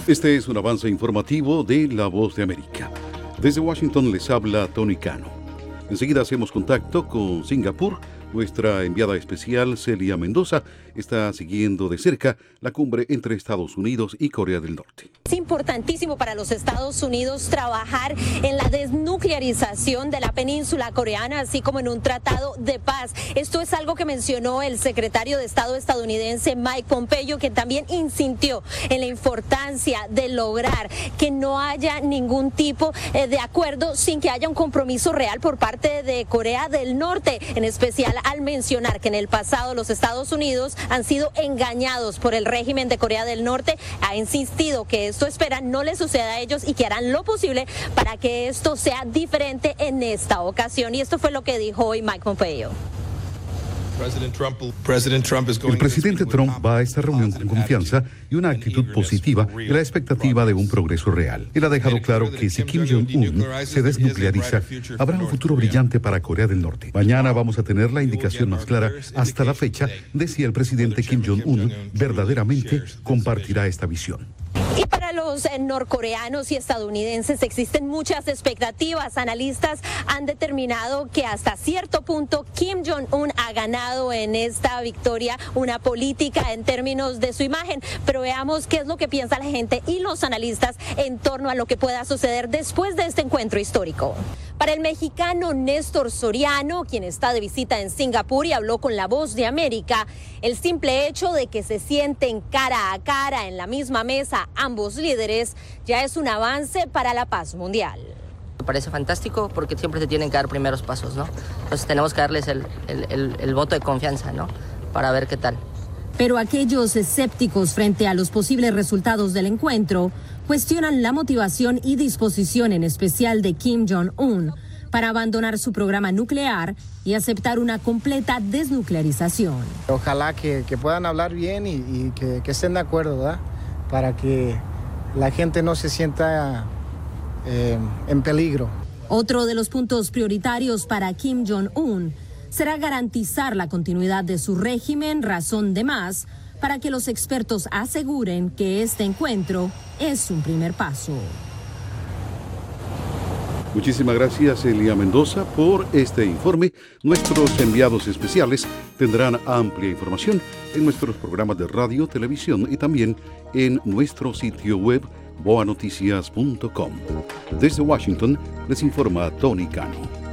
Este es un avance informativo de La Voz de América. Desde Washington les habla Tony Cano. Enseguida hacemos contacto con Singapur. Nuestra enviada especial, Celia Mendoza, está siguiendo de cerca la cumbre entre Estados Unidos y Corea del Norte. Es importantísimo para los Estados Unidos trabajar en la desnuclearización de la península coreana, así como en un tratado de paz. Esto es algo que mencionó el secretario de Estado estadounidense Mike Pompeo, que también insistió en la importancia de lograr que no haya ningún tipo de acuerdo sin que haya un compromiso real por parte de Corea del Norte, en especial al mencionar que en el pasado los Estados Unidos han sido engañados por el régimen de Corea del Norte. Ha insistido que esto espera no le suceda a ellos y que harán lo posible para que esto sea diferente en esta ocasión. Y esto fue lo que dijo hoy Mike Pompeo. El presidente Trump va a esta reunión con confianza y una actitud positiva y la expectativa de un progreso real. Él ha dejado claro que si Kim Jong-un se desnucleariza, habrá un futuro brillante para Corea del Norte. Mañana vamos a tener la indicación más clara hasta la fecha de si el presidente Kim Jong-un verdaderamente compartirá esta visión. Y para los norcoreanos y estadounidenses existen muchas expectativas. Analistas han determinado que hasta cierto punto Kim Jong-un ha ganado en esta victoria una política en términos de su imagen. Pero veamos qué es lo que piensa la gente y los analistas en torno a lo que pueda suceder después de este encuentro histórico. Para el mexicano Néstor Soriano, quien está de visita en Singapur y habló con La Voz de América, el simple hecho de que se sienten cara a cara en la misma mesa ambos líderes ya es un avance para la paz mundial. Me parece fantástico porque siempre se tienen que dar primeros pasos, ¿no? Entonces tenemos que darles el voto de confianza, ¿no? Para ver qué tal. Pero aquellos escépticos frente a los posibles resultados del encuentro cuestionan la motivación y disposición en especial de Kim Jong-un para abandonar su programa nuclear y aceptar una completa desnuclearización. Ojalá que puedan hablar bien y que estén de acuerdo, ¿verdad? Para que la gente no se sienta en peligro. Otro de los puntos prioritarios para Kim Jong-un será garantizar la continuidad de su régimen, razón de más para que los expertos aseguren que este encuentro es un primer paso. Muchísimas gracias, Celia Mendoza, por este informe. Nuestros enviados especiales tendrán amplia información en nuestros programas de radio, televisión y también en nuestro sitio web boanoticias.com. Desde Washington les informa Tony Cano.